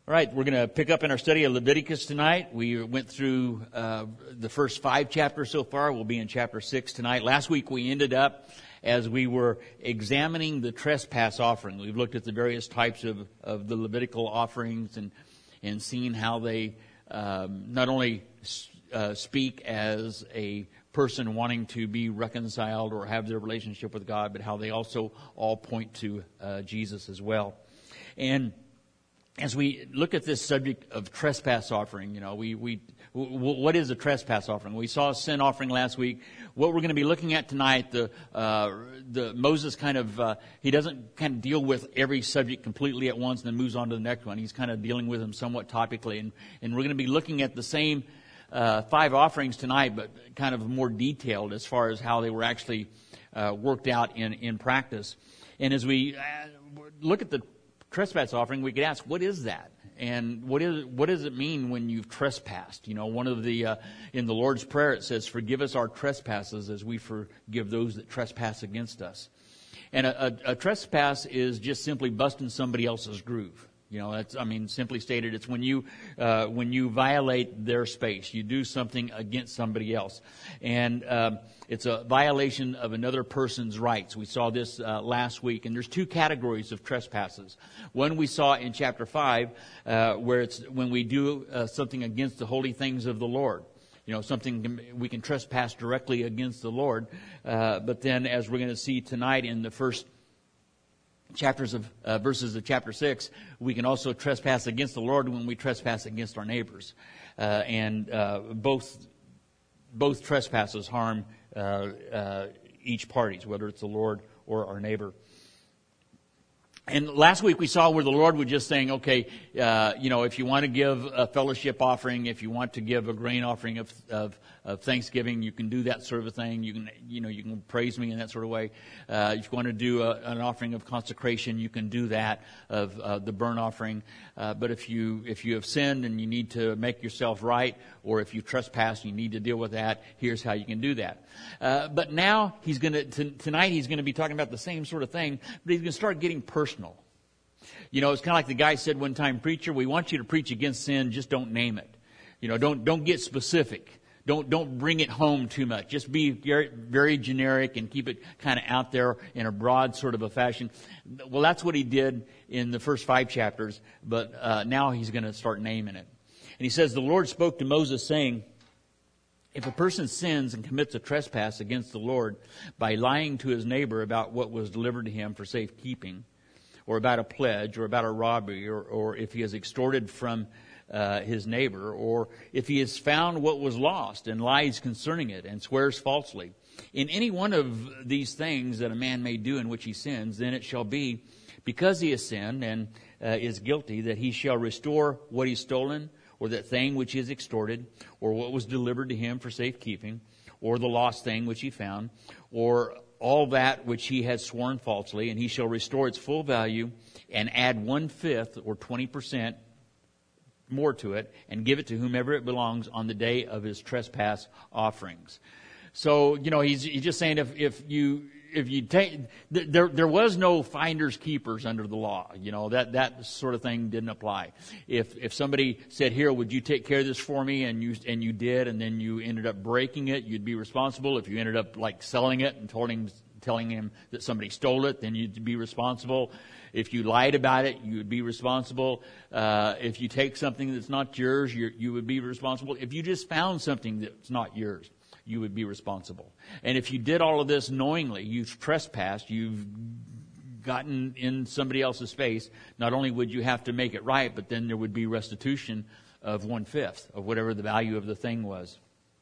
All right, we're going to pick up in our study of Leviticus tonight. We went through the first 5 chapters so far. We'll be in chapter 6 tonight. Last week we ended up as we were examining the trespass offering. We've looked at the various types of the Levitical offerings and seen how they not only speak as a person wanting to be reconciled or have their relationship with God, but how they also all point to Jesus as well. As we look at this subject of trespass offering, what is a trespass offering? We saw a sin offering last week. What we're going to be looking at tonight, the Moses he doesn't kind of deal with every subject completely at once and then moves on to the next one. He's kind of dealing with them somewhat topically, and we're going to be looking at the same 5 offerings tonight, but kind of more detailed as far as how they were actually worked out in practice. And as we look at the trespass offering, we could ask, what is that? And what does it mean when you've trespassed? One of the in the Lord's Prayer it says, "Forgive us our trespasses as we forgive those that trespass against us." And a trespass is just simply busting somebody else's groove. Simply stated, it's when you violate their space, you do something against somebody else, and it's a violation of another person's rights. We saw this last week, and there's 2 categories of trespasses. One we saw in chapter 5, where it's when we do something against the holy things of the Lord. Something we can trespass directly against the Lord. But then, as we're going to see tonight in the first chapters of verses of chapter 6, we can also trespass against the Lord when we trespass against our neighbors, and both trespasses harm each parties, whether it's the Lord or our neighbor. And last week we saw where the Lord was just saying, okay, if you want to give a fellowship offering, if you want to give a grain offering of Thanksgiving, you can do that sort of a thing. You can praise me in that sort of way. If you want to do an offering of consecration, you can do that of the burnt offering. But if you have sinned and you need to make yourself right, or if you trespass and you need to deal with that, here's how you can do that. But now tonight he's going to be talking about the same sort of thing, but he's going to start getting personal. It's kind of like the guy said one time, "Preacher, we want you to preach against sin, just don't name it. Don't get specific. Don't bring it home too much. Just be very, very generic and keep it kind of out there in a broad sort of a fashion." Well, that's what he did in the first 5 chapters, but now he's going to start naming it. And he says, "The Lord spoke to Moses, saying, if a person sins and commits a trespass against the Lord by lying to his neighbor about what was delivered to him for safekeeping, or about a pledge, or about a robbery, or if he has extorted from his neighbor, or if he has found what was lost and lies concerning it and swears falsely, in any one of these things that a man may do in which he sins, then it shall be, because he has sinned and is guilty, that he shall restore what he's stolen, or that thing which is extorted, or what was delivered to him for safekeeping, or the lost thing which he found, or all that which he has sworn falsely, and he shall restore its full value and add 1/5 or 20% more to it, and give it to whomever it belongs on the day of his trespass offerings." So, he's just saying if you take, there was no finders keepers under the law. That sort of thing didn't apply. If somebody said, "Here, would you take care of this for me?" and you did, and then you ended up breaking it, you'd be responsible. If you ended up selling it and telling him that somebody stole it, then you'd be responsible. If you lied about it, you would be responsible. If you take something that's not yours, you would be responsible. If you just found something that's not yours, you would be responsible. And if you did all of this knowingly, you've trespassed, you've gotten in somebody else's space, not only would you have to make it right, but then there would be restitution of 1/5 of whatever the value of the thing was.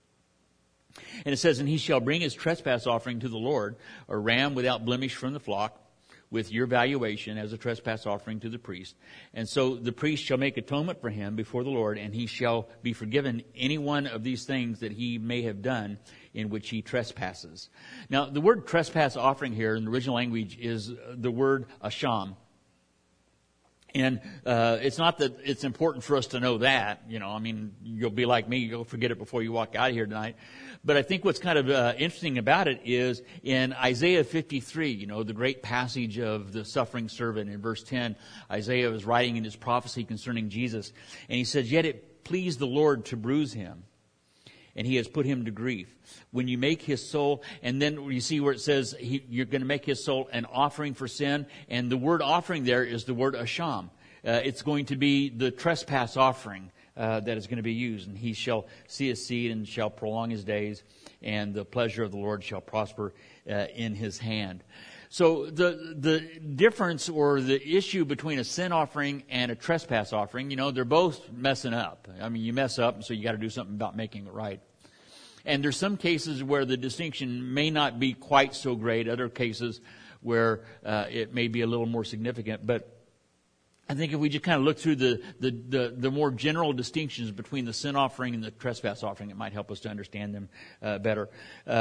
And it says, "And he shall bring his trespass offering to the Lord, a ram without blemish from the flock, with your valuation as a trespass offering to the priest. And so the priest shall make atonement for him before the Lord, and he shall be forgiven any one of these things that he may have done in which he trespasses." Now, the word trespass offering here in the original language is the word asham. And it's not that it's important for us to know that. I mean, you'll be like me. You'll forget it before you walk out of here tonight. But I think what's kind of interesting about it is in Isaiah 53, the great passage of the suffering servant in verse 10, Isaiah was writing in his prophecy concerning Jesus. And he says, "Yet it pleased the Lord to bruise him, and he has put him to grief. When you make his soul," and then you see where it says you're going to make his soul an offering for sin. And the word offering there is the word asham. It's going to be the trespass offering that is going to be used. And he shall see his seed and shall prolong his days, and the pleasure of the Lord shall prosper in his hand. So the difference or the issue between a sin offering and a trespass offering, they're both messing up. I mean, you mess up, and so you got to do something about making it right. And there's some cases where the distinction may not be quite so great. Other cases where it may be a little more significant. But I think if we just kind of look through the more general distinctions between the sin offering and the trespass offering, it might help us to understand them better.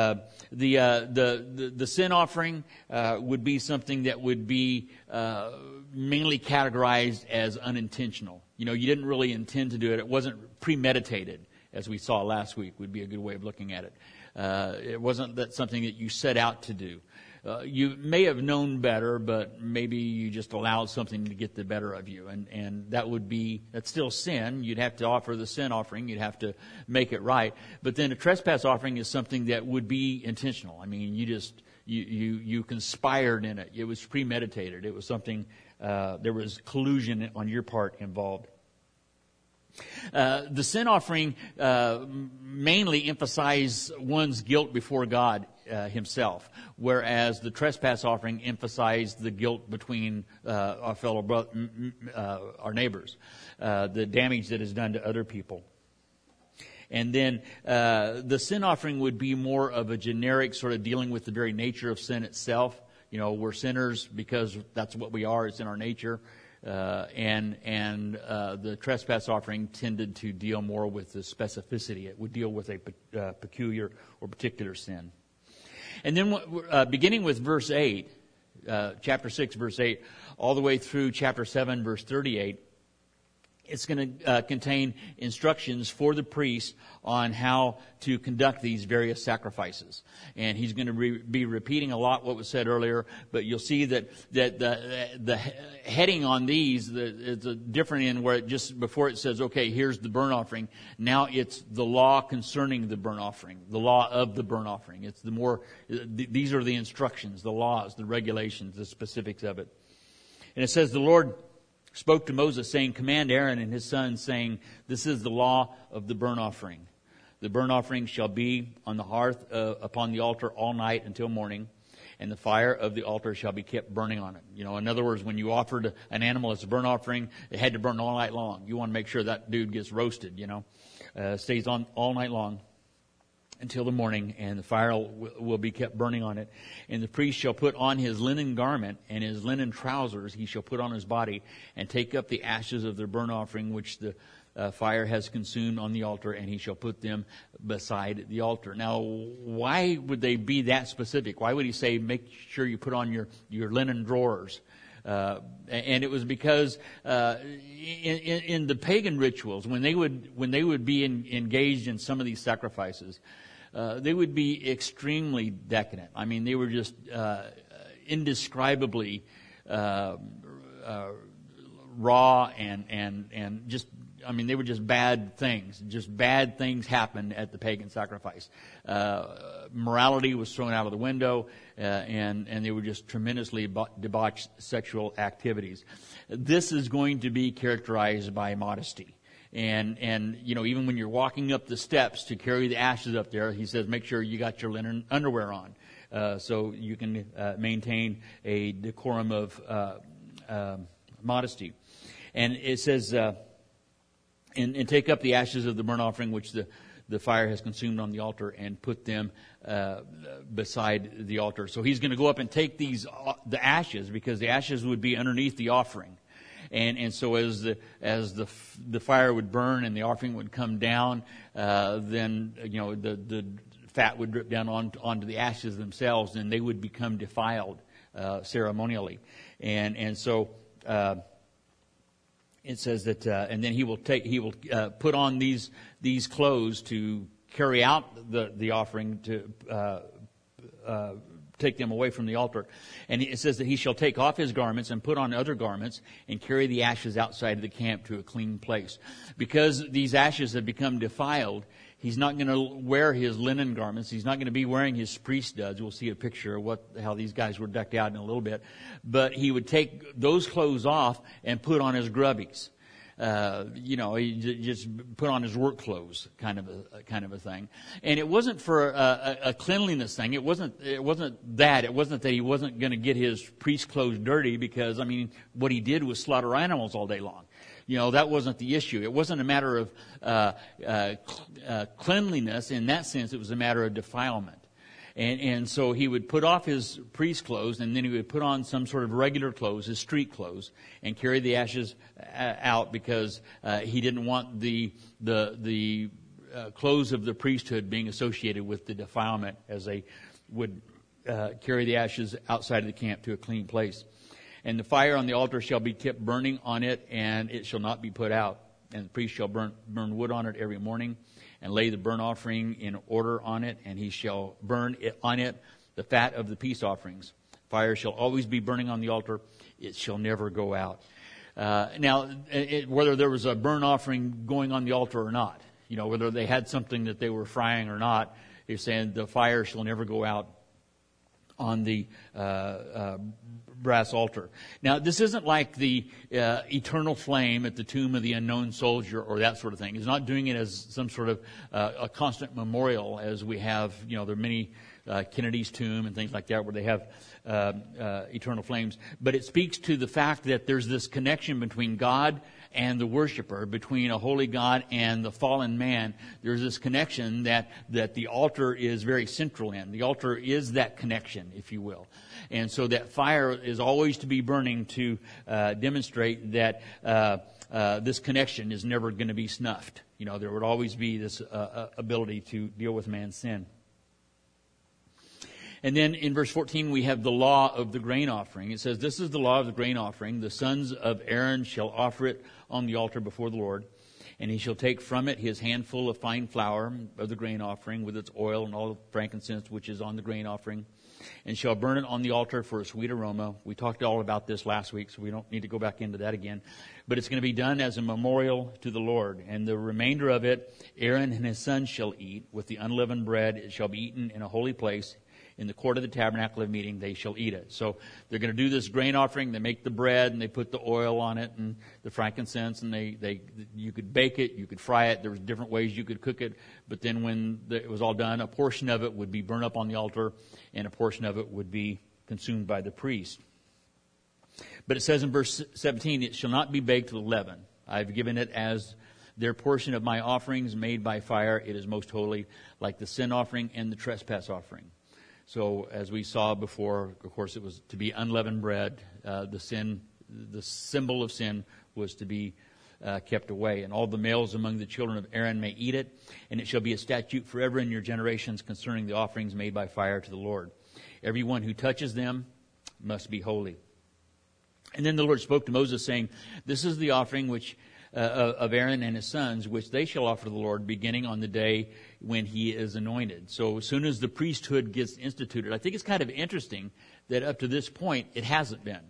The sin offering would be something that would be mainly categorized as unintentional. You didn't really intend to do it. It wasn't premeditated, as we saw last week, would be a good way of looking at it. It wasn't something that you set out to do. You may have known better, but maybe you just allowed something to get the better of you. And that's still sin. You'd have to offer the sin offering. You'd have to make it right. But then a trespass offering is something that would be intentional. I mean, you conspired in it. It was premeditated. It was something, there was collusion on your part involved. The sin offering mainly emphasized one's guilt before God himself, whereas the trespass offering emphasized the guilt between our fellow our neighbors, the damage that is done to other people. And then the sin offering would be more of a generic sort of dealing with the very nature of sin itself. We're sinners because that's what we are. It's in our nature. And the trespass offering tended to deal more with the specificity. It would deal with a peculiar or particular sin. And then beginning with verse 8, chapter 6, verse 8, all the way through chapter 7, verse 38, it's going to contain instructions for the priest on how to conduct these various sacrifices. And he's going to be repeating a lot what was said earlier, but you'll see that the heading on these is different in where it just before it says, okay, here's the burnt offering. Now it's the law concerning the burnt offering, the law of the burnt offering. It's these are the instructions, the laws, the regulations, the specifics of it. And it says, the Lord spoke to Moses, saying, "Command Aaron and his sons, saying, this is the law of the burnt offering. The burnt offering shall be on the hearth upon the altar all night until morning, and the fire of the altar shall be kept burning on it." In other words, when you offered an animal as a burnt offering, it had to burn all night long. You want to make sure that dude gets roasted, stays on all night long until the morning, and the fire will be kept burning on it. And the priest shall put on his linen garment, and his linen trousers he shall put on his body, and take up the ashes of the burnt offering which the fire has consumed on the altar, and he shall put them beside the altar. Now, why would they be that specific? Why would he say, make sure you put on your linen drawers? And it was because in the pagan rituals, when they would be engaged in some of these sacrifices, they would be extremely decadent. I mean, they were just indescribably raw and just. I mean, they were just bad things. Just bad things happened at the pagan sacrifice. Morality was thrown out of the window, and they were just tremendously debauched sexual activities. This is going to be characterized by modesty. And even when you're walking up the steps to carry the ashes up there, he says, make sure you got your linen underwear on, so you can maintain a decorum of modesty. And it says, and take up the ashes of the burnt offering which the fire has consumed on the altar, and put them beside the altar. So he's going to go up and take the ashes, because the ashes would be underneath the offering. And so as the fire would burn and the offering would come down, then the fat would drip down onto the ashes themselves, and they would become defiled ceremonially. And so it says that, and then he will put on these clothes to carry out the offering, to take them away from the altar. And it says that he shall take off his garments and put on other garments and carry the ashes outside of the camp to a clean place. Because these ashes have become defiled, he's not going to wear his linen garments. He's not going to be wearing his priest duds. We'll see a picture of how these guys were decked out in a little bit. But he would take those clothes off and put on his grubbies. He just put on his work clothes, kind of a thing. And it wasn't for a cleanliness thing. It wasn't that. It wasn't that he wasn't going to get his priest clothes dirty, because, what he did was slaughter animals all day long. That wasn't the issue. It wasn't a matter of cleanliness in that sense. It was a matter of defilement. And so he would put off his priest clothes, and then he would put on some sort of regular clothes, his street clothes, and carry the ashes out, because he didn't want the clothes of the priesthood being associated with the defilement, as they would carry the ashes outside of the camp to a clean place. And the fire on the altar shall be kept burning on it, and it shall not be put out. And the priest shall burn wood on it every morning, and lay the burnt offering in order on it, and he shall burn on it the fat of the peace offerings. Fire shall always be burning on the altar; it shall never go out. Now, whether there was a burnt offering going on the altar or not, whether they had something that they were frying or not, he's saying the fire shall never go out on the brass altar. Now, this isn't like the eternal flame at the tomb of the unknown soldier or that sort of thing. He's not doing it as some sort of a constant memorial, as we have, there are many, Kennedy's tomb and things like that, where they have eternal flames. But it speaks to the fact that there's this connection between God and the worshiper, between a holy God and the fallen man. There's this connection that the altar is very central in. The altar is that connection, if you will. And so that fire is always to be burning to demonstrate that this connection is never going to be snuffed. There would always be this ability to deal with man's sin. And then in verse 14, we have the law of the grain offering. It says, "This is the law of the grain offering. The sons of Aaron shall offer it on the altar before the Lord. And he shall take from it his handful of fine flour of the grain offering with its oil and all the frankincense which is on the grain offering, and shall burn it on the altar for a sweet aroma." We talked all about this last week, so we don't need to go back into that again. But it's going to be done as a memorial to the Lord. And the remainder of it, Aaron and his sons shall eat with the unleavened bread. It shall be eaten in a holy place. In the court of the tabernacle of meeting, they shall eat it. So they're going to do this grain offering. They make the bread, and they put the oil on it and the frankincense, and you could bake it, you could fry it. There was different ways you could cook it. But then when it was all done, a portion of it would be burned up on the altar, and a portion of it would be consumed by the priest. But it says in verse 17, "It shall not be baked with leaven. I've given it as their portion of my offerings made by fire. It is most holy, like the sin offering and the trespass offering." So as we saw before, of course, it was to be unleavened bread. The symbol of sin was to be kept away. "And all the males among the children of Aaron may eat it, and it shall be a statute forever in your generations concerning the offerings made by fire to the Lord. Everyone who touches them must be holy." And then the Lord spoke to Moses, saying, "This is the offering which of Aaron and his sons, which they shall offer to the Lord, beginning on the day when he is anointed." So as soon as the priesthood gets instituted, I think it's kind of interesting that up to this point it hasn't been.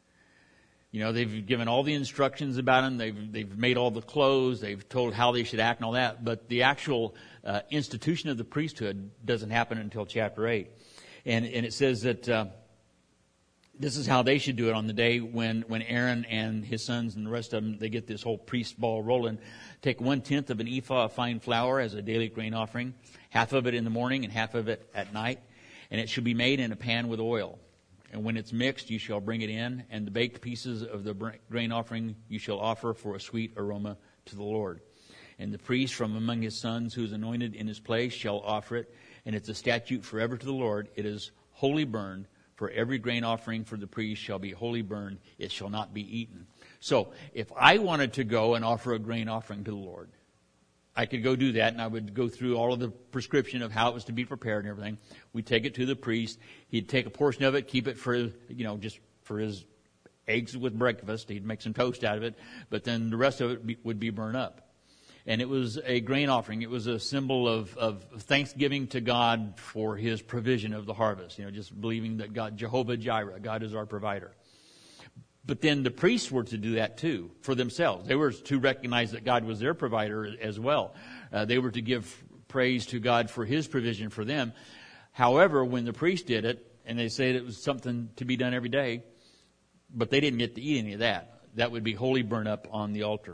They've given all the instructions about him. They've made all the clothes. They've told how they should act and all that. But the actual institution of the priesthood doesn't happen until chapter 8. And it says that this is how they should do it on the day when Aaron and his sons and the rest of them, they get this whole priest ball rolling. "Take 1/10 of an ephah of fine flour as a daily grain offering, half of it in the morning and half of it at night. And it shall be made in a pan with oil. And when it's mixed, you shall bring it in, and the baked pieces of the grain offering you shall offer for a sweet aroma to the Lord. And the priest from among his sons who is anointed in his place shall offer it, and it's a statute forever to the Lord. It is wholly burned. For every grain offering for the priest shall be wholly burned. It shall not be eaten." So if I wanted to go and offer a grain offering to the Lord, I could go do that, and I would go through all of the prescription of how it was to be prepared and everything. We'd take it to the priest. He'd take a portion of it, keep it for, just for his eggs with breakfast. He'd make some toast out of it, but then the rest of it would be burned up. And it was a grain offering. It was a symbol of thanksgiving to God for His provision of the harvest. Just believing that God, Jehovah Jireh, God is our provider. But then the priests were to do that too, for themselves. They were to recognize that God was their provider as well. They were to give praise to God for His provision for them. However, when the priest did it, and they said it was something to be done every day, but they didn't get to eat any of that. That would be wholly burned up on the altar.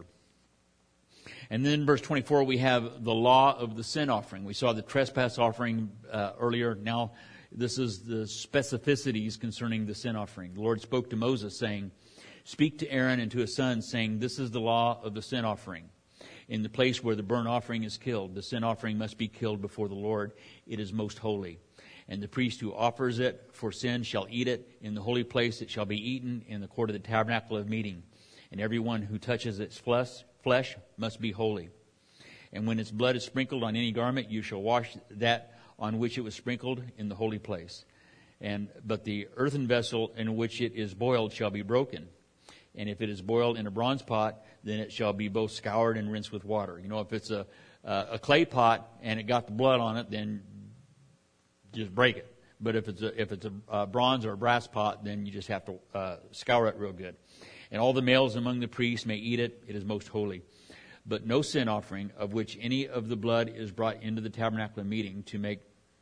And then verse 24, we have the law of the sin offering. We saw the trespass offering earlier. Now, this is the specificities concerning the sin offering. The Lord spoke to Moses, saying, "Speak to Aaron and to his sons, saying, this is the law of the sin offering. In the place where the burnt offering is killed, the sin offering must be killed before the Lord. It is most holy. And the priest who offers it for sin shall eat it. In the holy place it shall be eaten in the court of the tabernacle of meeting. And everyone who touches its flesh must be holy. And when its blood is sprinkled on any garment, you shall wash that on which it was sprinkled in the holy place. But the earthen vessel in which it is boiled shall be broken. And if it is boiled in a bronze pot, then it shall be both scoured and rinsed with water." If it's a clay pot and it got the blood on it, then just break it. But if it's a bronze or a brass pot, then you just have to scour it real good. "And all the males among the priests may eat it. It is most holy. But no sin offering of which any of the blood is brought into the tabernacle of meeting to make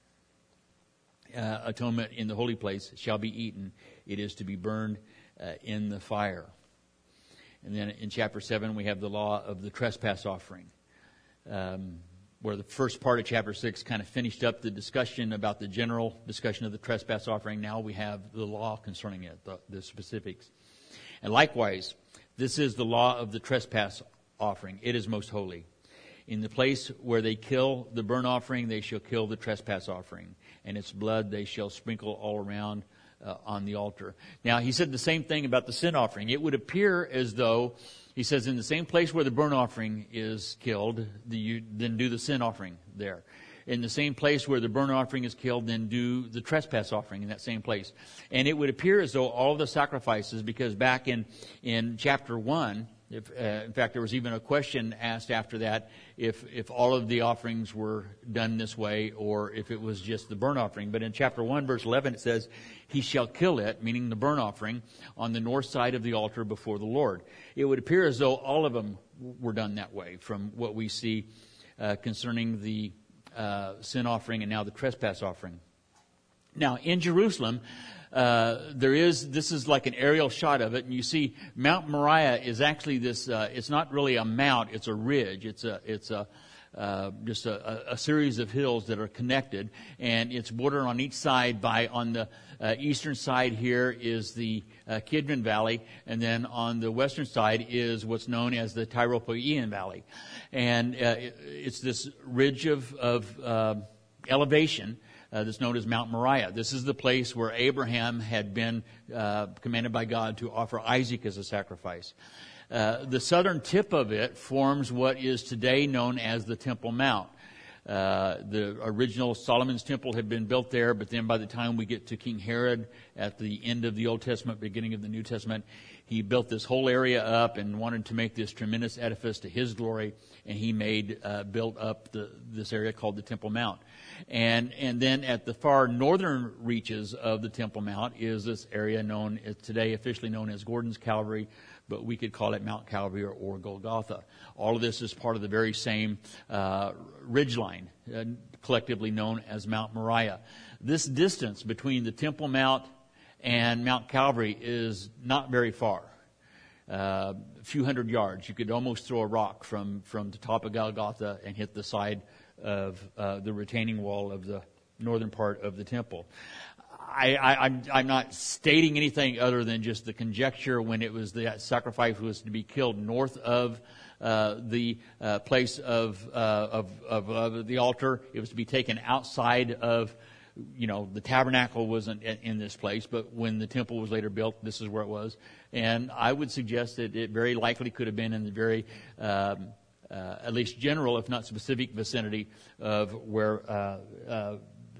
atonement in the holy place shall be eaten. It is to be burned in the fire." And then in chapter 7, we have the law of the trespass offering, where the first part of chapter 6 kind of finished up the discussion about the general discussion of the trespass offering. Now we have the law concerning it, the specifics. "And likewise, this is the law of the trespass offering. It is most holy. In the place where they kill the burnt offering, they shall kill the trespass offering, and its blood they shall sprinkle all around on the altar." Now, he said the same thing about the sin offering. It would appear as though he says, in the same place where the burnt offering is killed, then do the sin offering there. In the same place where the burnt offering is killed, then do the trespass offering in that same place. And it would appear as though all the sacrifices, because back in chapter 1, in fact, there was even a question asked after that if all of the offerings were done this way or if it was just the burnt offering. But in chapter 1, verse 11, it says, "He shall kill it," meaning the burnt offering, "on the north side of the altar before the Lord." It would appear as though all of them were done that way from what we see concerning the sin offering and now the trespass offering. Now, in Jerusalem, this is like an aerial shot of it, and you see Mount Moriah is actually this, it's not really a mount, it's a ridge. It's just a series of hills that are connected, and it's bordered on each side on the eastern side here is the Kidron Valley, and then on the western side is what's known as the Tyrophoean Valley. And it's this ridge of elevation that's known as Mount Moriah. This is the place where Abraham had been commanded by God to offer Isaac as a sacrifice. The southern tip of it forms what is today known as the Temple Mount. The original Solomon's Temple had been built there, but then by the time we get to King Herod at the end of the Old Testament, beginning of the New Testament, he built this whole area up and wanted to make this tremendous edifice to his glory, and he built up this area called the Temple Mount. And then at the far northern reaches of the Temple Mount is this area today officially known as Gordon's Calvary, but we could call it Mount Calvary or Golgotha. All of this is part of the very same ridgeline, collectively known as Mount Moriah. This distance between the Temple Mount and Mount Calvary is not very far. A few hundred yards. You could almost throw a rock from the top of Golgotha and hit the side of the retaining wall of the northern part of the temple. I'm not stating anything other than just the conjecture when it was the sacrifice was to be killed north of the place of the altar. It was to be taken outside of, the tabernacle wasn't in this place, but when the temple was later built, this is where it was. And I would suggest that it very likely could have been in the very, at least general, if not specific vicinity of where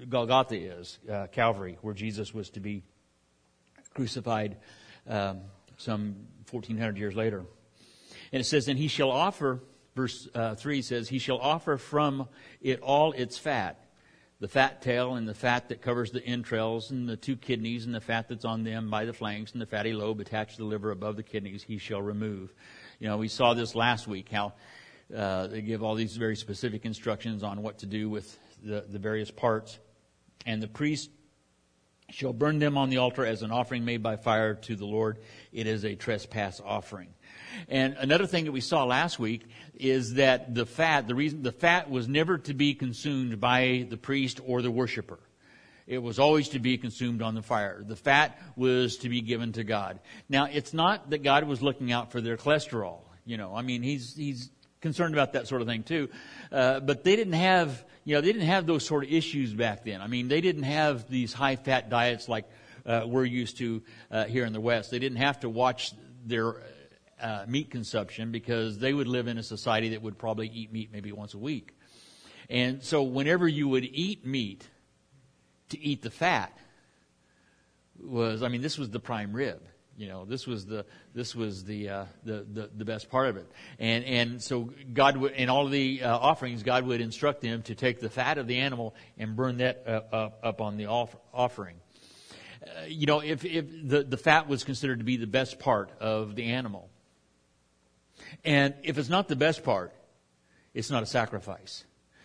Golgotha is, Calvary, where Jesus was to be crucified some 1,400 years later. And it says, and he shall offer, verse 3 says, he shall offer from it all its fat, the fat tail and the fat that covers the entrails and the 2 kidneys and the fat that's on them by the flanks and the fatty lobe attached to the liver above the kidneys he shall remove. We saw this last week, how they give all these very specific instructions on what to do with the various parts. And the priest shall burn them on the altar as an offering made by fire to the Lord. It is a trespass offering. And another thing that we saw last week is that the fat was never to be consumed by the priest or the worshiper. It was always to be consumed on the fire. The fat was to be given to God. Now, it's not that God was looking out for their cholesterol. He's concerned about that sort of thing too. But they didn't have those sort of issues back then. They didn't have these high-fat diets like we're used to here in the West. They didn't have to watch their meat consumption because they would live in a society that would probably eat meat maybe once a week. And so whenever you would eat meat, to eat the fat was, this was the prime rib. This was the best part of it. And so God would, in all of the offerings, God would instruct them to take the fat of the animal and burn that up on the offering. If the fat was considered to be the best part of the animal. And if it's not the best part, it's not a sacrifice.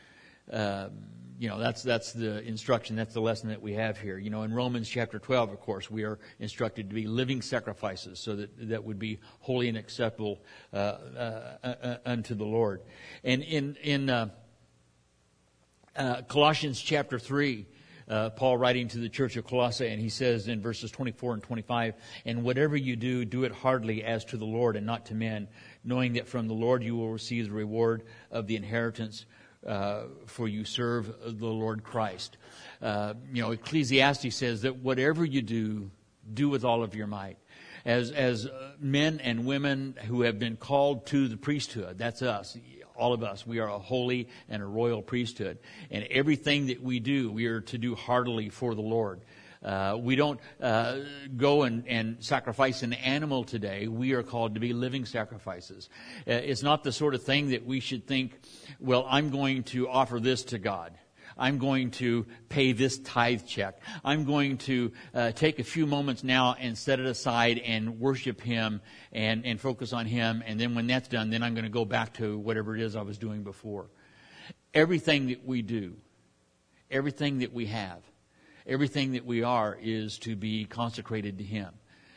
That's the instruction, that's the lesson that we have here. In Romans chapter 12, of course, we are instructed to be living sacrifices so that would be holy and acceptable unto the Lord. And in Colossians chapter 3, Paul writing to the church of Colossae, and he says in verses 24 and 25, and whatever you do, do it heartily as to the Lord and not to men, knowing that from the Lord you will receive the reward of the inheritance, for you serve the Lord Christ. Ecclesiastes says that whatever you do, do with all of your might. As men and women who have been called to the priesthood, that's us, all of us. We are a holy and a royal priesthood. And everything that we do, we are to do heartily for the Lord. We don't go and sacrifice an animal today. We are called to be living sacrifices. It's not the sort of thing that we should think, well, I'm going to offer this to God. I'm going to pay this tithe check. I'm going to take a few moments now and set it aside and worship Him and focus on Him. And then when that's done, then I'm going to go back to whatever it is I was doing before. Everything that we do, everything that we have, everything that we are is to be consecrated to Him.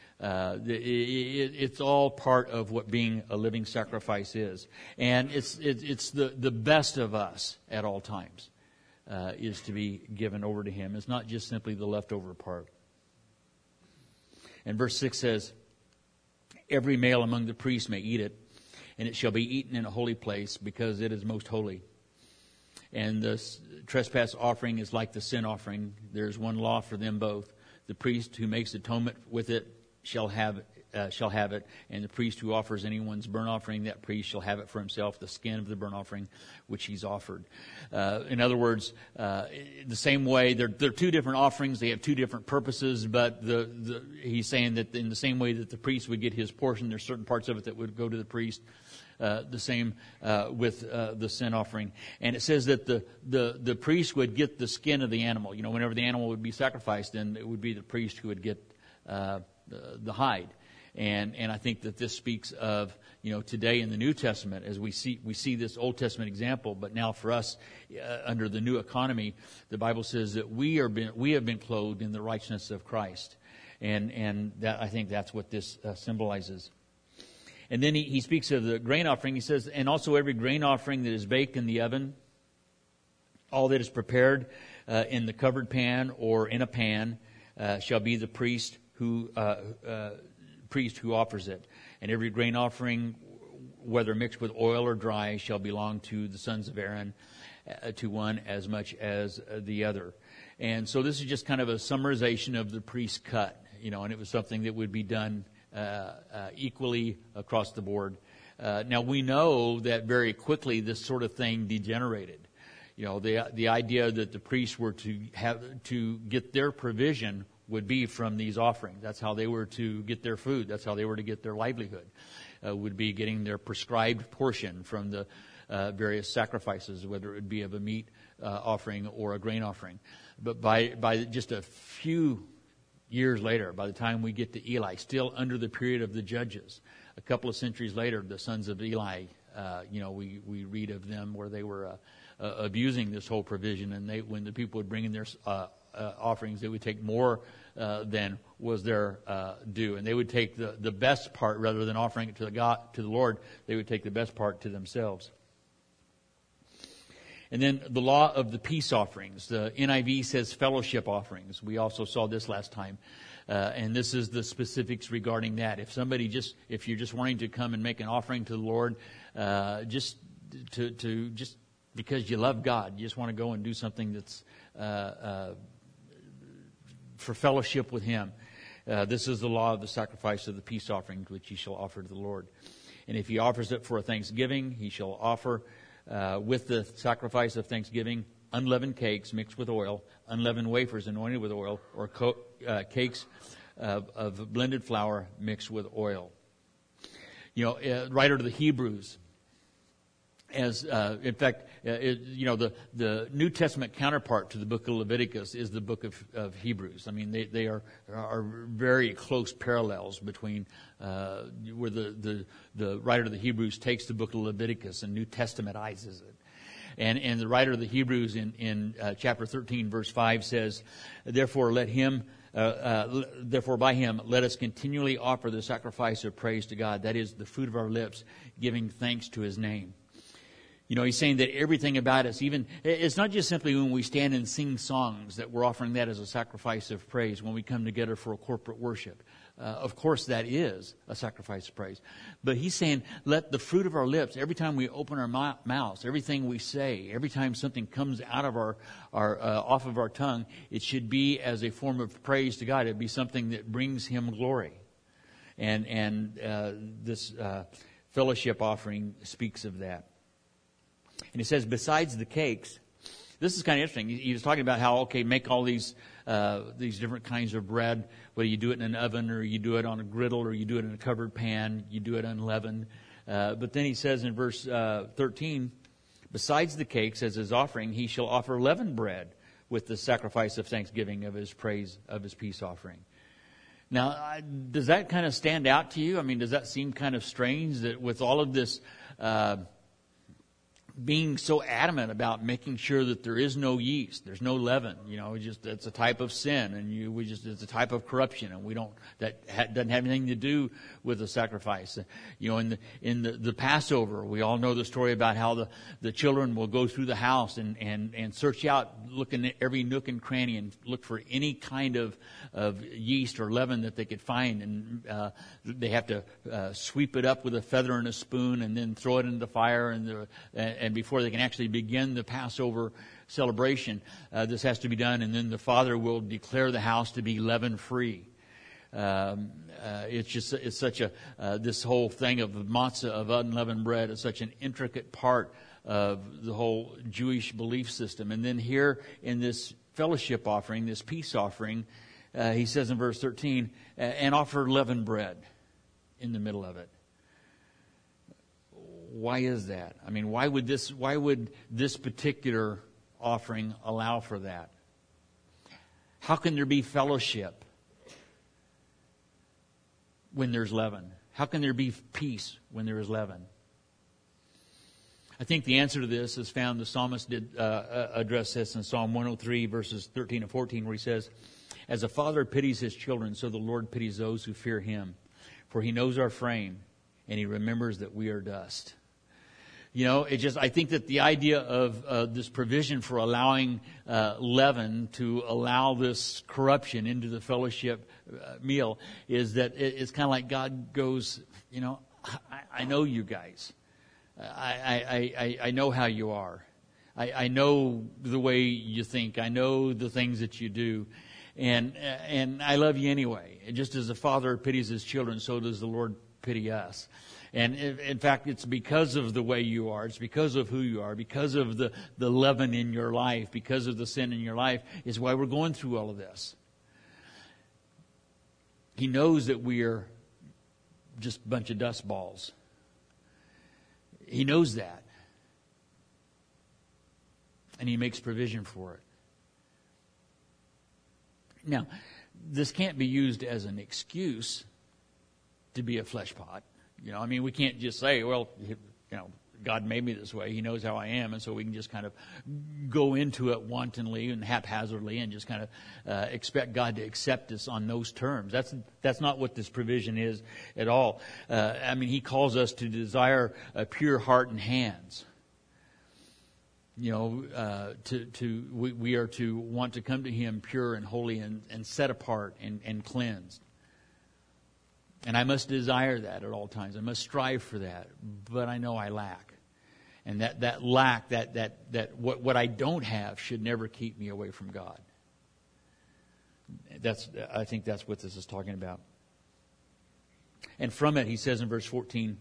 It's all part of what being a living sacrifice is. And it's the best of us at all times is to be given over to Him. It's not just simply the leftover part. And verse 6 says, every male among the priests may eat it, and it shall be eaten in a holy place because it is most holy. And the trespass offering is like the sin offering. There's one law for them both. The priest who makes atonement with it shall have it, and the priest who offers anyone's burnt offering, that priest shall have it for himself, the skin of the burnt offering which he's offered. In other words, the same way, they're two different offerings. They have two different purposes, but he's saying that in the same way that the priest would get his portion, there's certain parts of it that would go to the priest. The same with the sin offering. And it says that the priest would get the skin of the animal. Whenever the animal would be sacrificed, then it would be the priest who would get the hide. And I think that this speaks of, today in the New Testament, as we see this Old Testament example, but now for us, under the new economy, the Bible says that we have been clothed in the righteousness of Christ. And that, I think that's what this symbolizes. And then he speaks of the grain offering. He says, and also every grain offering that is baked in the oven, all that is prepared in the covered pan or in a pan, shall be the priest who offers it. And every grain offering, whether mixed with oil or dry, shall belong to the sons of Aaron, to one as much as the other. And so this is just kind of a summarization of the priest's cut, and it was something that would be done equally across the board. Now we know that very quickly this sort of thing degenerated. The idea that the priests were to get their provision would be from these offerings. That's how they were to get their food. That's how they were to get their livelihood, would be getting their prescribed portion from the various sacrifices, whether it would be of a meat offering or a grain offering. But by just a few years later, by the time we get to Eli, still under the period of the judges, a couple of centuries later, the sons of Eli, we read of them where they were abusing this whole provision, and when the people would bring in their offerings, they would take more than was their due, and they would take the best part rather than offering it to the Lord. They would take the best part to themselves. And then the law of the peace offerings. The NIV says fellowship offerings. We also saw this last time. And this is the specifics regarding that. If you're just wanting to come and make an offering to the Lord, just because you love God, you just want to go and do something that's for fellowship with Him. This is the law of the sacrifice of the peace offerings, which he shall offer to the Lord. And if he offers it for a thanksgiving, he shall offer with the sacrifice of thanksgiving unleavened cakes mixed with oil, unleavened wafers anointed with oil, or cakes of blended flour mixed with oil. Writer to the Hebrews, the New Testament counterpart to the book of Leviticus is the book of Hebrews. I mean, they are very close parallels between where the writer of the Hebrews takes the book of Leviticus and New Testamentizes it. And the writer of the Hebrews in chapter 13, verse 5 says, Therefore by him let us continually offer the sacrifice of praise to God, that is the fruit of our lips, giving thanks to his name. He's saying that everything about us, it's not just simply when we stand and sing songs that we're offering that as a sacrifice of praise when we come together for a corporate worship. Of course, that is a sacrifice of praise. But he's saying, let the fruit of our lips, every time we open our mouths, everything we say, every time something comes out of off of our tongue, it should be as a form of praise to God. It'd be something that brings him glory. And this fellowship offering speaks of that. And he says, besides the cakes, this is kind of interesting. He was talking about how, make all these different kinds of bread, whether you do it in an oven or you do it on a griddle or you do it in a covered pan, you do it unleavened. But then he says in verse 13, besides the cakes as his offering, he shall offer leavened bread with the sacrifice of thanksgiving of his praise, of his peace offering. Now, does that kind of stand out to you? I mean, does that seem kind of strange that with all of this being so adamant about making sure that there is no yeast, there's no leaven, it's a type of sin, and it's a type of corruption, and doesn't have anything to do with the sacrifice. In the Passover, we all know the story about how the children will go through the house and search out, looking at every nook and cranny, and look for any kind of yeast or leaven that they could find, and they have to sweep it up with a feather and a spoon, and then throw it into the fire, and before they can actually begin the Passover celebration, this has to be done, and then the father will declare the house to be leaven-free. It's such this whole thing of matzah, of unleavened bread, is such an intricate part of the whole Jewish belief system. And then here in this fellowship offering, this peace offering, he says in verse 13, and offer leavened bread in the middle of it. Why is that? I mean, why would this particular offering allow for that? How can there be fellowship when there's leaven? How can there be peace when there is leaven? I think the answer to this is found, the psalmist did address this in Psalm 103, verses 13 and 14, where he says, As a father pities his children, so the Lord pities those who fear him. For he knows our frame, and he remembers that we are dust. I think that the idea of this provision for allowing leaven to allow this corruption into the fellowship meal is that it's kind of like God goes, I know you guys. I know how you are. I know the way you think. I know the things that you do. And I love you anyway. Just as a father pities his children, so does the Lord pity us. And in fact, it's because of the way you are, it's because of who you are, because of the leaven in your life, because of the sin in your life, is why we're going through all of this. He knows that we are just a bunch of dust balls. He knows that. And He makes provision for it. Now, this can't be used as an excuse to be a flesh pot. We can't just say, well, God made me this way. He knows how I am. And so we can just kind of go into it wantonly and haphazardly and just kind of expect God to accept us on those terms. That's not what this provision is at all. He calls us to desire a pure heart and hands. We are to want to come to Him pure and holy and set apart and cleansed. And I must desire that at all times. I must strive for that. But I know I lack. And that lack, what I don't have should never keep me away from God. I think that's what this is talking about. And from it, he says in verse 14,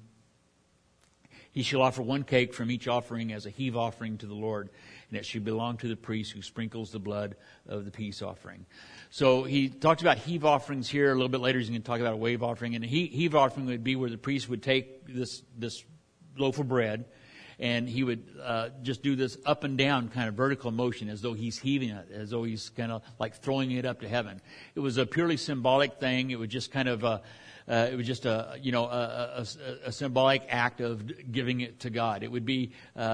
He shall offer one cake from each offering as a heave offering to the Lord, and it shall belong to the priest who sprinkles the blood of the peace offering. So he talks about heave offerings here. A little bit later he's going to talk about a wave offering. And a heave offering would be where the priest would take this loaf of bread, and he would just do this up and down kind of vertical motion as though he's heaving it, as though he's kind of like throwing it up to heaven. It was a purely symbolic thing. It was just kind of it was just a symbolic act of giving it to God. It would be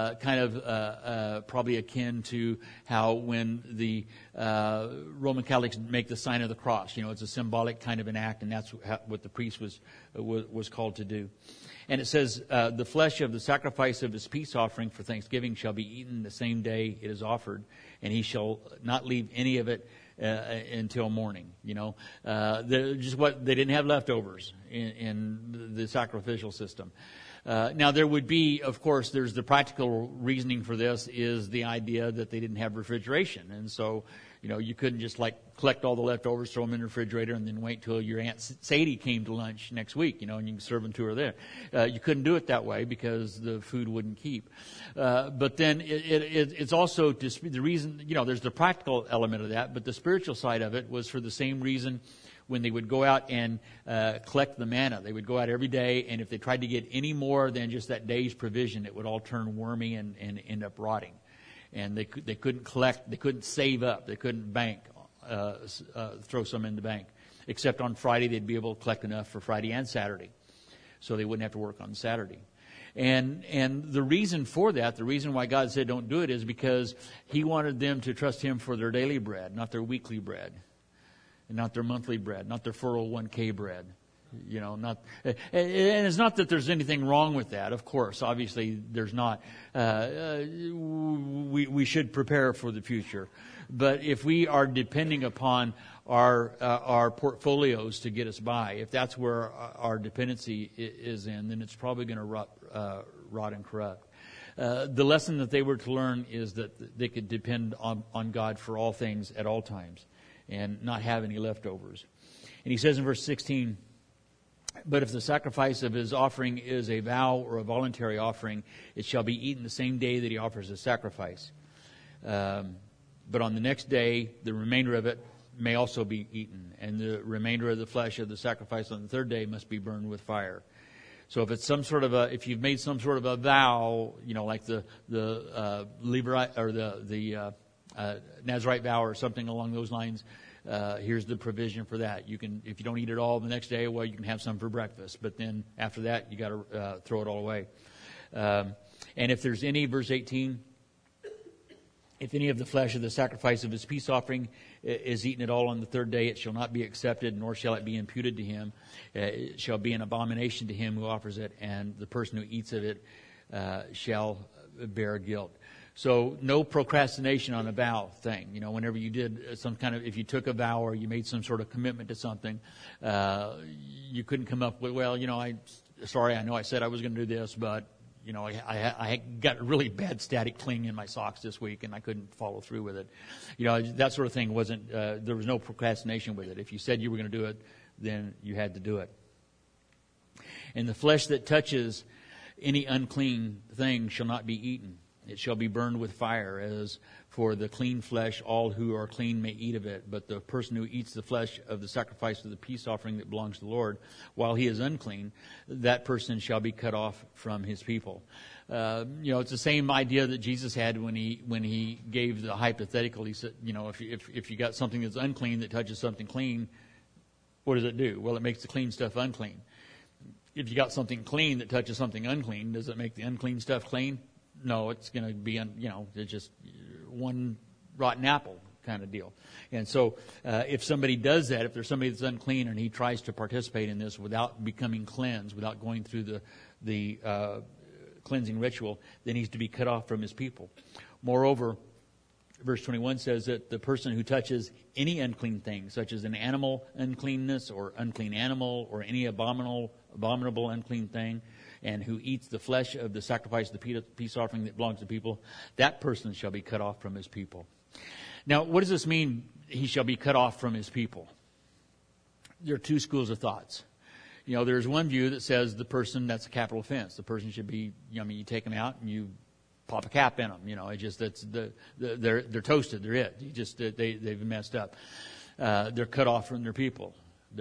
probably akin to how when the Roman Catholics make the sign of the cross. It's a symbolic kind of an act, and that's what the priest was called to do. And it says, the flesh of the sacrifice of his peace offering for thanksgiving shall be eaten the same day it is offered, and he shall not leave any of it until morning. They didn't have leftovers in the sacrificial system. Now there would be, of course, there's the practical reasoning for this is the idea that they didn't have refrigeration, and so you couldn't just collect all the leftovers, throw them in the refrigerator, and then wait till your Aunt Sadie came to lunch next week, and you can serve them to her there. You couldn't do it that way because the food wouldn't keep. But then it's also the reason, there's the practical element of that, but the spiritual side of it was for the same reason when they would go out and collect the manna. They would go out every day, and if they tried to get any more than just that day's provision, it would all turn wormy and end up rotting. And they couldn't collect, they couldn't save up, they couldn't bank, throw some in the bank. Except on Friday, they'd be able to collect enough for Friday and Saturday, so they wouldn't have to work on Saturday. And the reason for that, the reason why God said don't do it, is because He wanted them to trust Him for their daily bread, not their weekly bread, and not their monthly bread, not their 401k bread. And it's not that there's anything wrong with that. Of course, obviously there's not. We should prepare for the future. But if we are depending upon our portfolios to get us by, if that's where our dependency is in, then it's probably going to rot and corrupt. The lesson that they were to learn is that they could depend on God for all things at all times and not have any leftovers. And he says in verse 16, but if the sacrifice of his offering is a vow or a voluntary offering, it shall be eaten the same day that he offers a sacrifice. But on the next day, the remainder of it may also be eaten, and the remainder of the flesh of the sacrifice on the third day must be burned with fire. So if it's if you've made some sort of a vow, like the Levirate or the Nazarite vow or something along those lines, here's the provision for that. You can, if you don't eat it all the next day, well, you can have some for breakfast. But then after that, you got to throw it all away. And if there's any, verse 18, if any of the flesh of the sacrifice of his peace offering is eaten at all on the third day, it shall not be accepted, nor shall it be imputed to him. It shall be an abomination to him who offers it, and the person who eats of it shall bear guilt. So no procrastination on a vow thing. Whenever you did some kind of, if you took a vow or you made some sort of commitment to something, you couldn't come up with, well, I know I said I was going to do this, but, I got really bad static cling in my socks this week and I couldn't follow through with it. That sort of thing wasn't, there was no procrastination with it. If you said you were going to do it, then you had to do it. And the flesh that touches any unclean thing shall not be eaten. It shall be burned with fire. As for the clean flesh, all who are clean may eat of it. But the person who eats the flesh of the sacrifice of the peace offering that belongs to the Lord, while he is unclean, that person shall be cut off from his people. It's the same idea that Jesus had when he gave the hypothetical. He said, if you got something that's unclean that touches something clean, what does it do? Well, it makes the clean stuff unclean. If you got something clean that touches something unclean, does it make the unclean stuff clean? No, it's going to be, it's just one rotten apple kind of deal. And so if somebody does that, if there's somebody that's unclean and he tries to participate in this without becoming cleansed, without going through the cleansing ritual, then he's to be cut off from his people. Moreover, verse 21 says that the person who touches any unclean thing, such as an animal uncleanness or unclean animal or any abominable unclean thing, and who eats the flesh of the sacrifice of the peace offering that belongs to people, that person shall be cut off from his people. Now, what does this mean, he shall be cut off from his people? There are two schools of thoughts. There's one view that says the person, that's a capital offense. The person should be, you take them out and you pop a cap in them. They're toasted. They're it. They've messed up. They're cut off from their people.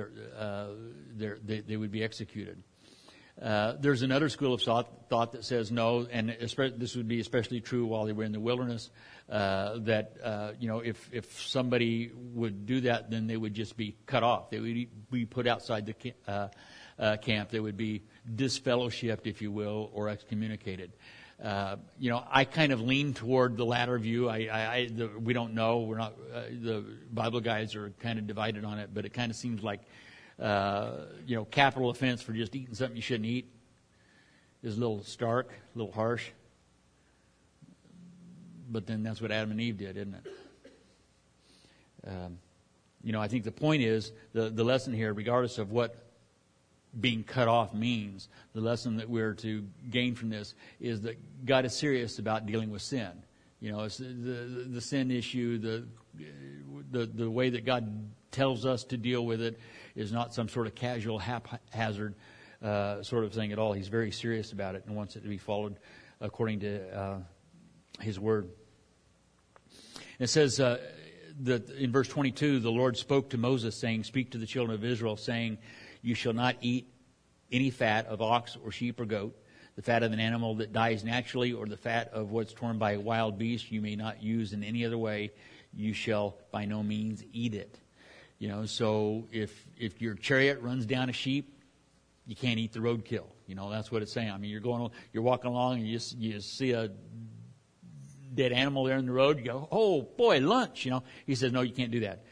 They would be executed. There's another school of thought that says no, and this would be especially true while they were in the wilderness. If somebody would do that, then they would just be cut off. They would be put outside the camp. They would be disfellowshipped, if you will, or excommunicated. I kind of lean toward the latter view. We don't know. We're not. The Bible guys are kind of divided on it, but it kind of seems like, capital offense for just eating something you shouldn't eat is a little stark, a little harsh. But then that's what Adam and Eve did, isn't it? I think the point is the lesson here, regardless of what being cut off means, the lesson that we're to gain from this is that God is serious about dealing with sin. It's the sin issue, the way that God tells us to deal with it is not some sort of casual haphazard sort of thing at all. He's very serious about it and wants it to be followed according to His Word. It says that in verse 22, the Lord spoke to Moses, saying, "Speak to the children of Israel, saying, you shall not eat any fat of ox or sheep or goat, the fat of an animal that dies naturally, or the fat of what's torn by a wild beast. You may not use in any other way. You shall by no means eat it." So if your chariot runs down a sheep, you can't eat the roadkill. That's what it's saying. I mean, you're walking along and you see a dead animal there in the road. You go, "Oh boy, lunch!" He says, "No, you can't do that.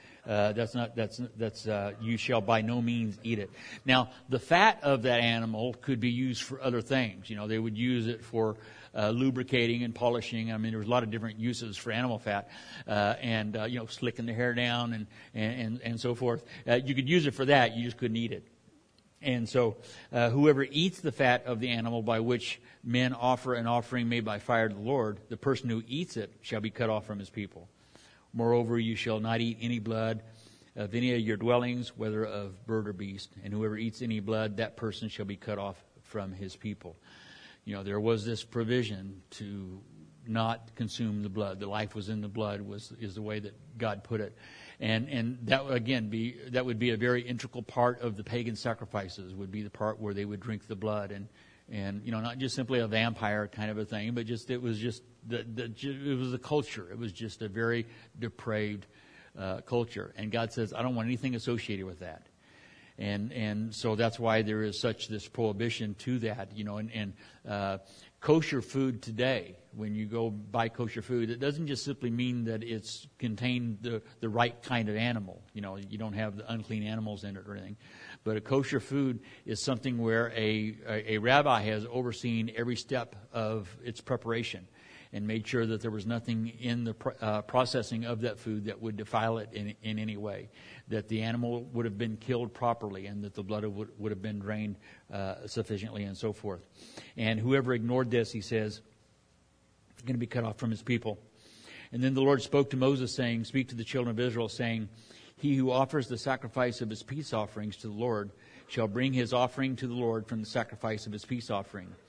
You shall by no means eat it." Now, the fat of that animal could be used for other things. They would use it for lubricating and polishing. I mean, there was a lot of different uses for animal fat, and slicking the hair down and so forth. You could use it for that. You just couldn't eat it. And so, whoever eats the fat of the animal by which men offer an offering made by fire to the Lord, the person who eats it shall be cut off from his people. Moreover, you shall not eat any blood of any of your dwellings, whether of bird or beast. And whoever eats any blood, that person shall be cut off from his people. There was this provision to not consume the blood. The life was in the blood is the way that God put it. And that would be a very integral part of the pagan sacrifices, would be the part where they would drink the blood and not just simply a vampire kind of a thing, but it was a culture. It was just a very depraved culture. And God says, "I don't want anything associated with that." And so that's why there is this prohibition to that. And kosher food today, when you go buy kosher food, it doesn't just simply mean that it's contained the right kind of animal. You don't have the unclean animals in it or anything. But a kosher food is something where a rabbi has overseen every step of its preparation and made sure that there was nothing in the processing of that food that would defile it in any way, that the animal would have been killed properly and that the blood would have been drained sufficiently and so forth. And whoever ignored this, he says, is going to be cut off from his people. And then the Lord spoke to Moses, saying, "Speak to the children of Israel, saying, he who offers the sacrifice of his peace offerings to the Lord shall bring his offering to the Lord from the sacrifice of his peace offering.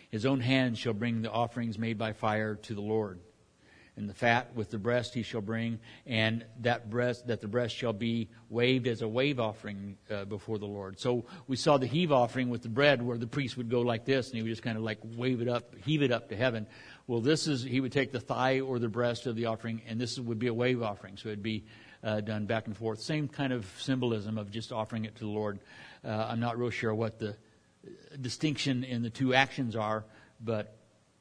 His own hand shall bring the offerings made by fire to the Lord. And the fat with the breast he shall bring, and the breast shall be waved as a wave offering before the Lord. So we saw the heave offering with the bread, where the priest would go like this, and he would just kind of like wave it up, heave it up to heaven. Well, he would take the thigh or the breast of the offering, and this would be a wave offering. So it'd be done back and forth. Same kind of symbolism of just offering it to the Lord. I'm not real sure what the distinction in the two actions are, but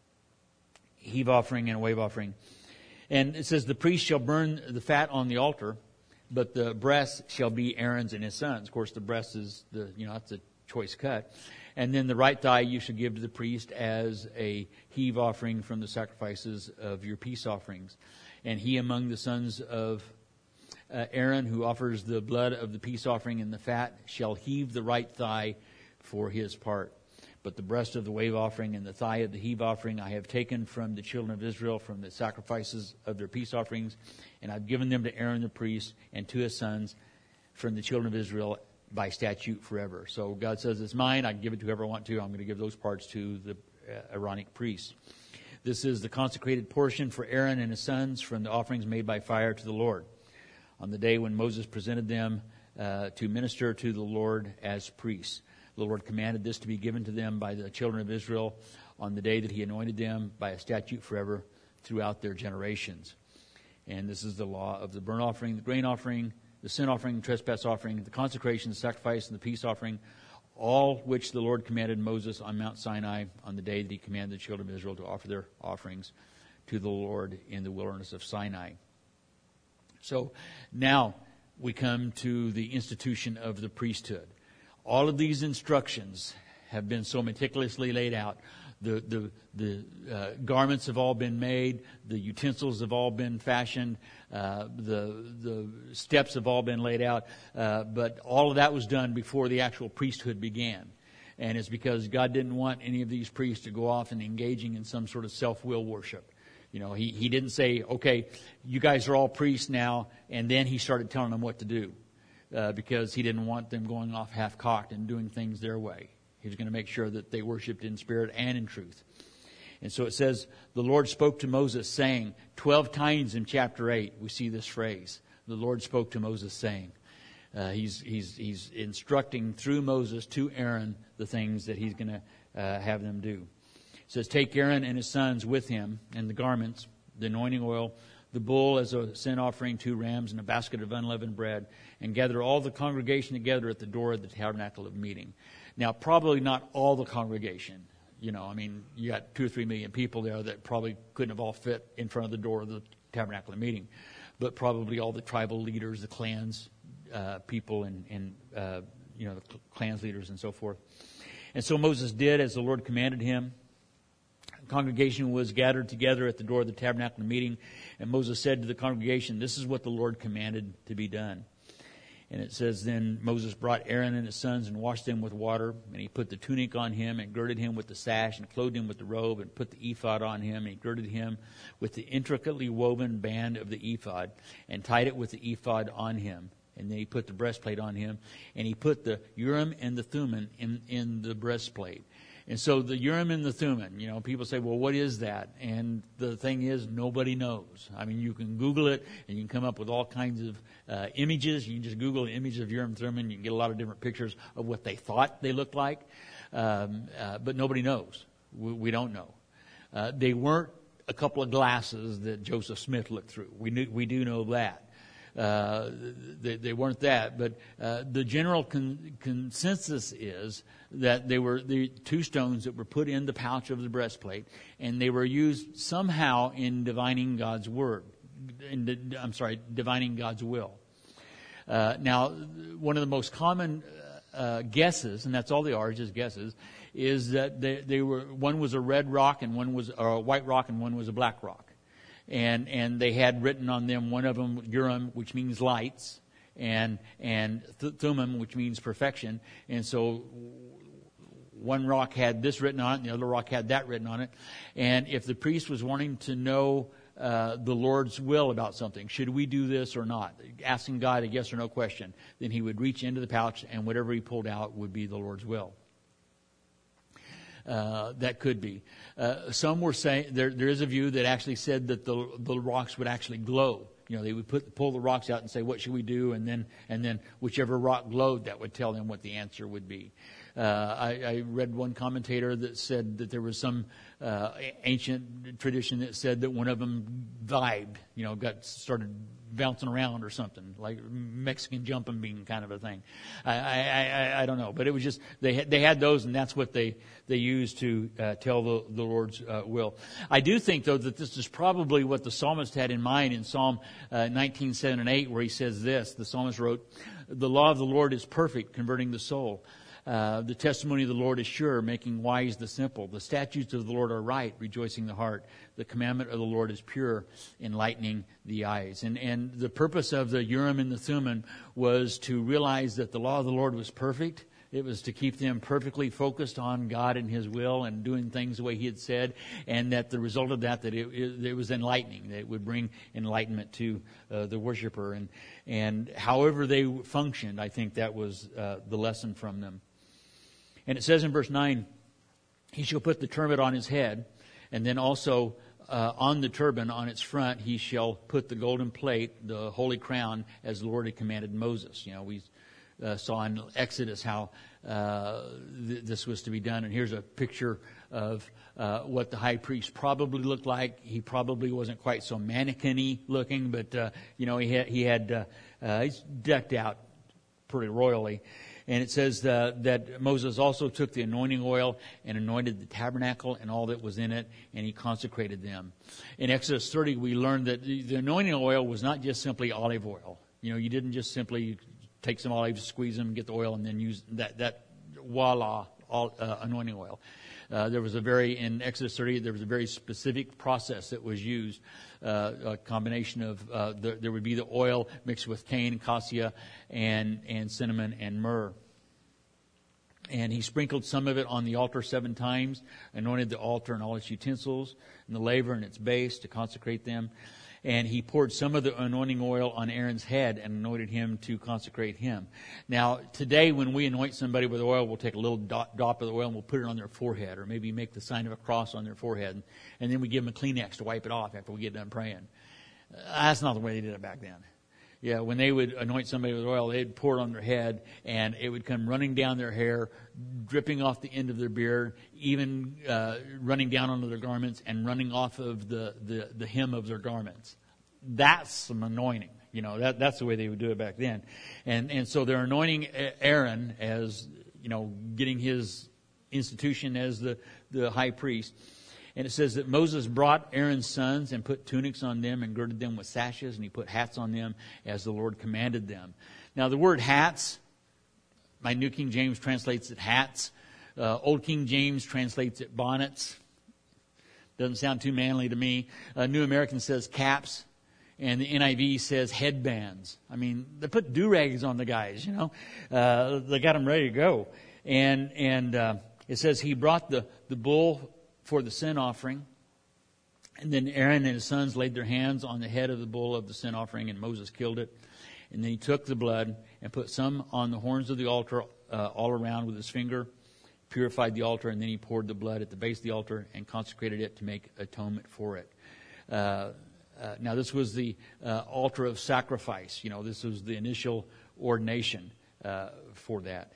heave offering and wave offering. And it says, the priest shall burn the fat on the altar, but the breast shall be Aaron's and his sons. Of course, the breast is it's a choice cut. And then the right thigh you should give to the priest as a heave offering from the sacrifices of your peace offerings. And he among the sons of Aaron, who offers the blood of the peace offering and the fat, shall heave the right thigh for his part. But the breast of the wave offering and the thigh of the heave offering I have taken from the children of Israel, from the sacrifices of their peace offerings, and I've given them to Aaron the priest and to his sons from the children of Israel by statute forever. So God says, it's mine. I can give it to whoever I want to. I'm going to give those parts to the Aaronic priests. This is the consecrated portion for Aaron and his sons from the offerings made by fire to the Lord, on the day when Moses presented them to minister to the Lord as priests. The Lord commanded this to be given to them by the children of Israel on the day that he anointed them by a statute forever throughout their generations. And this is the law of the burnt offering, the grain offering, the sin offering, the trespass offering, the consecration, the sacrifice, and the peace offering, all which the Lord commanded Moses on Mount Sinai on the day that he commanded the children of Israel to offer their offerings to the Lord in the wilderness of Sinai. So now we come to the institution of the priesthood. All of these instructions have been so meticulously laid out. The garments have all been made. The utensils have all been fashioned. The steps have all been laid out. But all of that was done before the actual priesthood began. And it's because God didn't want any of these priests to go off and engaging in some sort of self-will worship. You know, he didn't say, okay, you guys are all priests now, and then he started telling them what to do. Because he didn't want them going off half-cocked and doing things their way. He was going to make sure that they worshipped in spirit and in truth. And so it says, the Lord spoke to Moses, saying, 12 times in chapter 8, we see this phrase. The Lord spoke to Moses, saying. He's instructing through Moses to Aaron the things that he's going to have them do. It says, take Aaron and his sons with him, and the garments, the anointing oil, the bull as a sin offering, 2 rams, and a basket of unleavened bread, and gather all the congregation together at the door of the tabernacle of meeting. Now, probably not all the congregation. You know, I mean, you got 2 or 3 million people there that probably couldn't have all fit in front of the door of the tabernacle of meeting. But probably all the tribal leaders, the clans, people, and the clans leaders and so forth. And so Moses did as the Lord commanded him. The congregation was gathered together at the door of the tabernacle of meeting. And Moses said to the congregation, this is what the Lord commanded to be done. And it says, then Moses brought Aaron and his sons and washed them with water. And he put the tunic on him and girded him with the sash and clothed him with the robe and put the ephod on him. And he girded him with the intricately woven band of the ephod and tied it with the ephod on him. And then he put the breastplate on him. And he put the Urim and the Thummim in the breastplate. And so the Urim and the Thummim, you know, people say, well, what is that? And the thing is, nobody knows. I mean, you can Google it, and you can come up with all kinds of images. You can just Google an image of Urim and Thummim. You can get a lot of different pictures of what they thought they looked like. But nobody knows. We don't know. They weren't a couple of glasses that Joseph Smith looked through. We do know that. They weren't that, but the general consensus is that they were the 2 stones that were put in the pouch of the breastplate, and they were used somehow in divining God's word. Divining God's will. Now, one of the most common guesses, and that's all they are, just guesses, is that they were, one was a red rock and one was a white rock and one was a black rock. And they had written on them, one of them Urim, which means lights, and Thummim, which means perfection. And so one rock had this written on it, and the other rock had that written on it. And if the priest was wanting to know the Lord's will about something, should we do this or not, asking God a yes or no question, then he would reach into the pouch, and whatever he pulled out would be the Lord's will. that could be. Some were saying there is a view that actually said that the rocks would actually glow. They would pull the rocks out and say, "What should we do?" And then whichever rock glowed, that would tell them what the answer would be. I read one commentator that said that there was some ancient tradition that said that one of them vibed, started bouncing around or something, like Mexican jumping bean kind of a thing. I don't know, but it was just they had those, and that's what they used to tell the Lord's will. I do think, though, that this is probably what the psalmist had in mind in Psalm 19:7 and 8, where he says this. The psalmist wrote, "The law of the Lord is perfect, converting the soul. The testimony of the Lord is sure, making wise the simple. The statutes of the Lord are right, rejoicing the heart. The commandment of the Lord is pure, enlightening the eyes." And the purpose of the Urim and the Thummim was to realize that the law of the Lord was perfect. It was to keep them perfectly focused on God and His will and doing things the way He had said, and that the result of that it was enlightening. That it would bring enlightenment to the worshiper. And however they functioned, I think that was the lesson from them. And it says in verse 9, "He shall put the turban on his head, and then also on the turban, on its front, he shall put the golden plate, the holy crown, as the Lord had commanded Moses." We saw in Exodus how this was to be done. And here's a picture of what the high priest probably looked like. He probably wasn't quite so mannequin-y looking, but he's decked out pretty royally. And it says that Moses also took the anointing oil and anointed the tabernacle and all that was in it, and he consecrated them. In Exodus 30, we learned that the anointing oil was not just simply olive oil. You didn't just simply take some olives, squeeze them, get the oil, and then use that voila, anointing oil. In Exodus 30, there was a very specific process that was used. A combination of, there would be the oil mixed with cane, cassia, and cinnamon and myrrh. And he sprinkled some of it on the altar 7 times, anointed the altar and all its utensils, and the laver and its base to consecrate them. And he poured some of the anointing oil on Aaron's head and anointed him to consecrate him. Now, today when we anoint somebody with oil, we'll take a little drop of the oil and we'll put it on their forehead, or maybe make the sign of a cross on their forehead. And then we give them a Kleenex to wipe it off after we get done praying. That's not the way they did it back then. Yeah, when they would anoint somebody with oil, they'd pour it on their head, and it would come running down their hair, dripping off the end of their beard, even running down onto their garments, and running off of the hem of their garments. That's some anointing. That's the way they would do it back then. And so they're anointing Aaron as, getting his institution as the high priest. And it says that Moses brought Aaron's sons and put tunics on them and girded them with sashes, and he put hats on them as the Lord commanded them. Now the word hats, my New King James translates it hats. Old King James translates it bonnets. Doesn't sound too manly to me. New American says caps. And the NIV says headbands. I mean, they put do-rags on the guys, They got them ready to go. And it says he brought the bull for the sin offering. And then Aaron and his sons laid their hands on the head of the bull of the sin offering, and Moses killed it. And then he took the blood and put some on the horns of the altar all around with his finger, purified the altar, and then he poured the blood at the base of the altar and consecrated it to make atonement for it. Now, this was the altar of sacrifice. This was the initial ordination for that.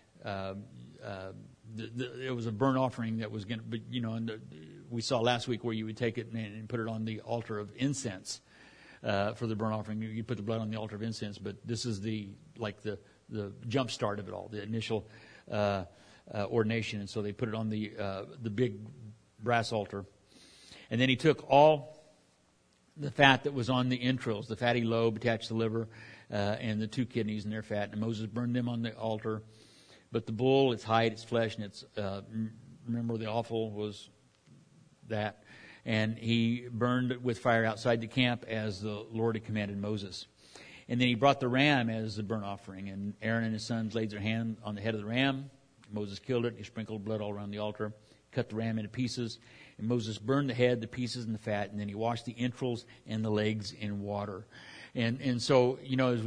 It was a burnt offering that was going to, but we saw last week where you would take it and put it on the altar of incense for the burnt offering. You put the blood on the altar of incense, but this is the jump start of it all, the initial ordination, and so they put it on the big brass altar, and then he took all the fat that was on the entrails, the fatty lobe attached to the liver, and the 2 kidneys and their fat, and Moses burned them on the altar. But the bull, its hide, its flesh, and its, remember the offal was that. And he burned it with fire outside the camp as the Lord had commanded Moses. And then he brought the ram as the burnt offering. And Aaron and his sons laid their hand on the head of the ram. Moses killed it. He sprinkled blood all around the altar, cut the ram into pieces. And Moses burned the head, the pieces, and the fat. And then he washed the entrails and the legs in water. And so, as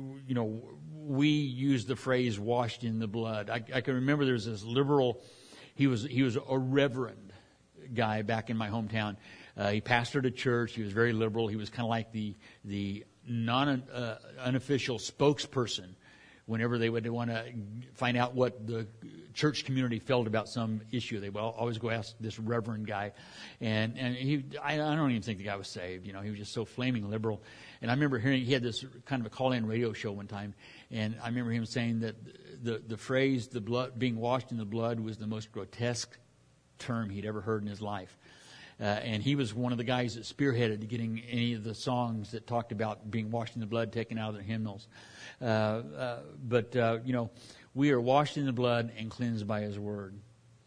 we use the phrase washed in the blood. I can remember there's this liberal He was a reverend guy back in my hometown. He pastored a church. He was very liberal. He was kind of like the unofficial spokesperson whenever they would want to find out what the church community felt about some issue. They would always go ask this reverend guy. And I don't even think the guy was saved. He was just so flaming liberal. And I remember hearing, he had this kind of a call-in radio show one time, and I remember him saying that the phrase, the blood, being washed in the blood, was the most grotesque term he'd ever heard in his life. And he was one of the guys that spearheaded getting any of the songs that talked about being washed in the blood taken out of their hymnals. But we are washed in the blood and cleansed by His Word.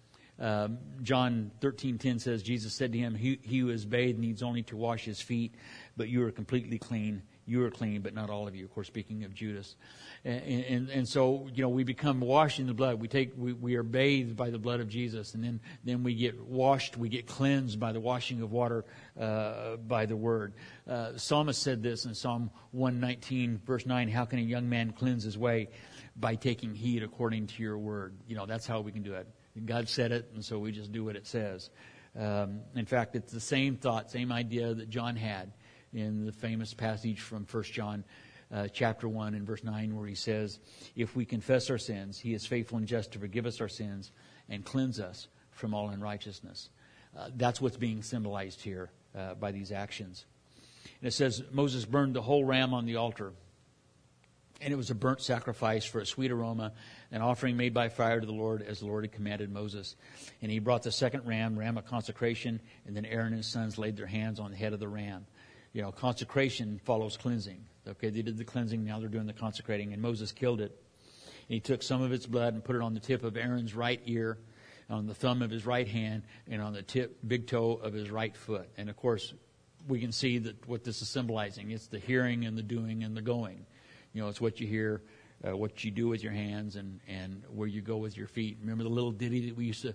John 13:10 says, Jesus said to him, he who is bathed needs only to wash his feet, but you are completely clean. You are clean, but not all of you. Of course, speaking of Judas. And so, we become washed in the blood. We are bathed by the blood of Jesus, and then we get washed, we get cleansed by the washing of water by the Word. The psalmist said this in Psalm 119, verse 9, how can a young man cleanse his way? By taking heed according to your Word. That's how we can do it. God said it, and so we just do what it says. In fact, it's the same thought, same idea that John had in the famous passage from 1 John chapter 1 and verse 9, where he says, if we confess our sins, He is faithful and just to forgive us our sins and cleanse us from all unrighteousness. That's what's being symbolized here by these actions. And it says, Moses burned the whole ram on the altar, and it was a burnt sacrifice for a sweet aroma, an offering made by fire to the Lord, as the Lord had commanded Moses. And he brought the second ram of consecration, and then Aaron and his sons laid their hands on the head of the ram. Consecration follows cleansing. Okay, they did the cleansing, now they're doing the consecrating, and Moses killed it. And he took some of its blood and put it on the tip of Aaron's right ear, on the thumb of his right hand, and on the big toe of his right foot. And of course, we can see that what this is symbolizing. It's the hearing and the doing and the going. It's what you hear, what you do with your hands, and where you go with your feet. Remember the little ditty that we used to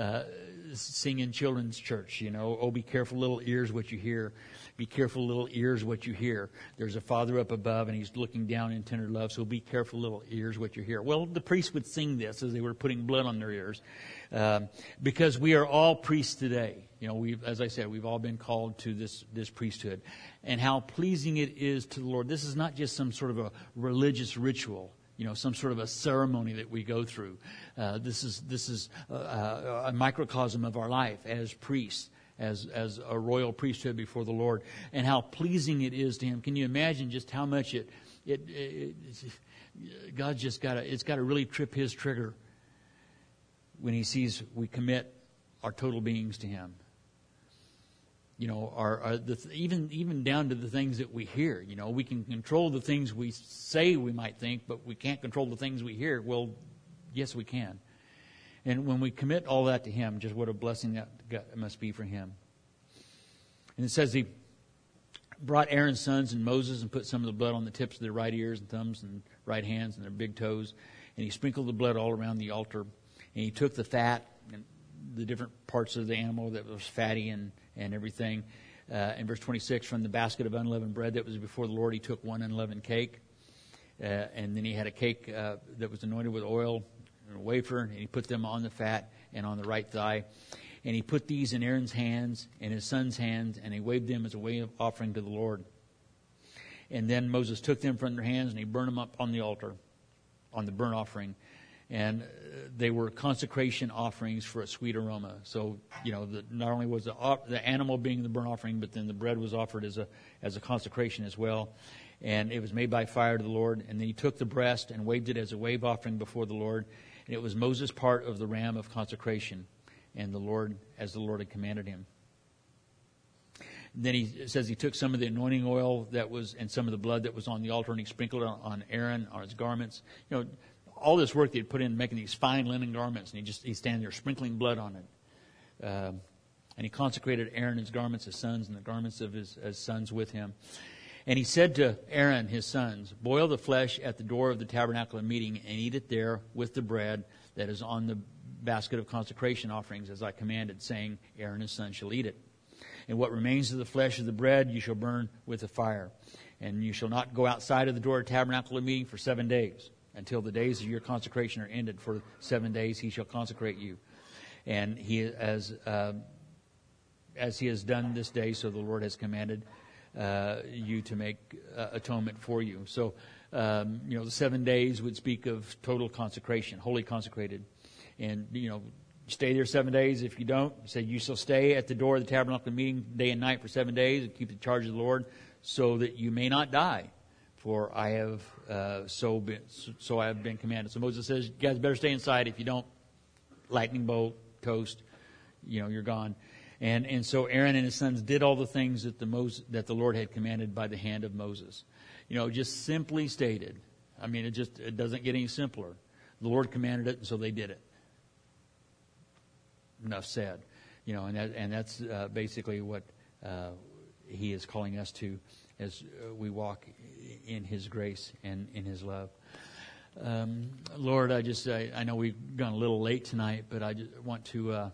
sing in children's church, oh, be careful, little ears, what you hear. Be careful, little ears, what you hear. There's a Father up above, and He's looking down in tender love, so be careful, little ears, what you hear. Well, the priests would sing this as they were putting blood on their ears, because we are all priests today. As I said, we've all been called to this priesthood. And how pleasing it is to the Lord. This is not just some sort of a religious ritual, some sort of a ceremony that we go through. This is a microcosm of our life as priests, as a royal priesthood before the Lord, and how pleasing it is to Him. Can you imagine just how much God's just it's got to really trip His trigger when He sees we commit our total beings to Him. Even down to the things that we hear. We can control the things we say we might think, but we can't control the things we hear. Well, yes, we can. And when we commit all that to Him, just what a blessing that must be for Him. And it says He brought Aaron's sons and Moses and put some of the blood on the tips of their right ears and thumbs and right hands and their big toes. And He sprinkled the blood all around the altar. And He took the fat and the different parts of the animal that was fatty and everything. In verse 26, from the basket of unleavened bread that was before the Lord, He took one unleavened cake. And then He had a cake that was anointed with oil and a wafer, and He put them on the fat and on the right thigh. And He put these in Aaron's hands and his son's hands, and He waved them as a way of offering to the Lord. And then Moses took them from their hands, and He burned them up on the altar, on the burnt offering. And they were consecration offerings for a sweet aroma. So, not only was the animal being the burnt offering, but then the bread was offered as a consecration as well. And it was made by fire to the Lord. And then He took the breast and waved it as a wave offering before the Lord. And it was Moses' part of the ram of consecration, and the Lord, as the Lord had commanded him. Then He says He took some of the anointing oil and some of the blood that was on the altar, and He sprinkled it on Aaron, on his garments. All this work He'd put in making these fine linen garments, and He's standing there sprinkling blood on it. And He consecrated Aaron, his garments, his sons, and the garments of his sons with him. And He said to Aaron, his sons, boil the flesh at the door of the tabernacle of meeting and eat it there with the bread that is on the basket of consecration offerings, as I commanded, saying, Aaron and his sons shall eat it. And what remains of the flesh of the bread you shall burn with the fire. And you shall not go outside of the door of the tabernacle of meeting for 7 days, until the days of your consecration are ended. For 7 days He shall consecrate you. And He as He has done this day, so the Lord has commanded you to make atonement for you. So, the 7 days would speak of total consecration, wholly consecrated. And, stay there 7 days. If you don't, say you shall stay at the door of the tabernacle meeting day and night for 7 days and keep the charge of the Lord so that you may not die. For I have so I have been commanded. So Moses says, you guys better stay inside. If you don't, lightning bolt, toast, you're gone. And so Aaron and his sons did all the things that the Lord had commanded by the hand of Moses. Just simply stated. I mean, it doesn't get any simpler. The Lord commanded it, and so they did it. Enough said. And that's basically what He is calling us to as we walk in His grace and in His love. Lord, I know we've gone a little late tonight, but I just want to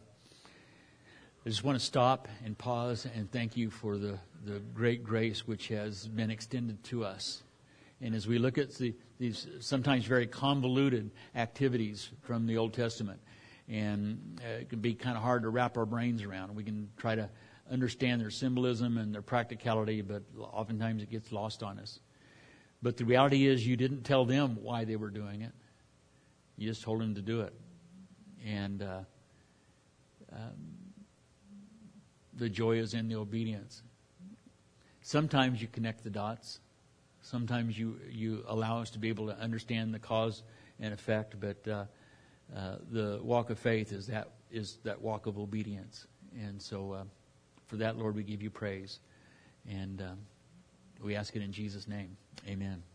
stop and pause and thank You for the great grace which has been extended to us. And as we look at these sometimes very convoluted activities from the Old Testament, and it can be kind of hard to wrap our brains around. We can try to understand their symbolism and their practicality, but oftentimes it gets lost on us. But the reality is You didn't tell them why they were doing it. You just told them to do it. And the joy is in the obedience. Sometimes You connect the dots. Sometimes you allow us to be able to understand the cause and effect, but the walk of faith is that walk of obedience. And so for that, Lord, we give You praise. And we ask it in Jesus' name. Amen.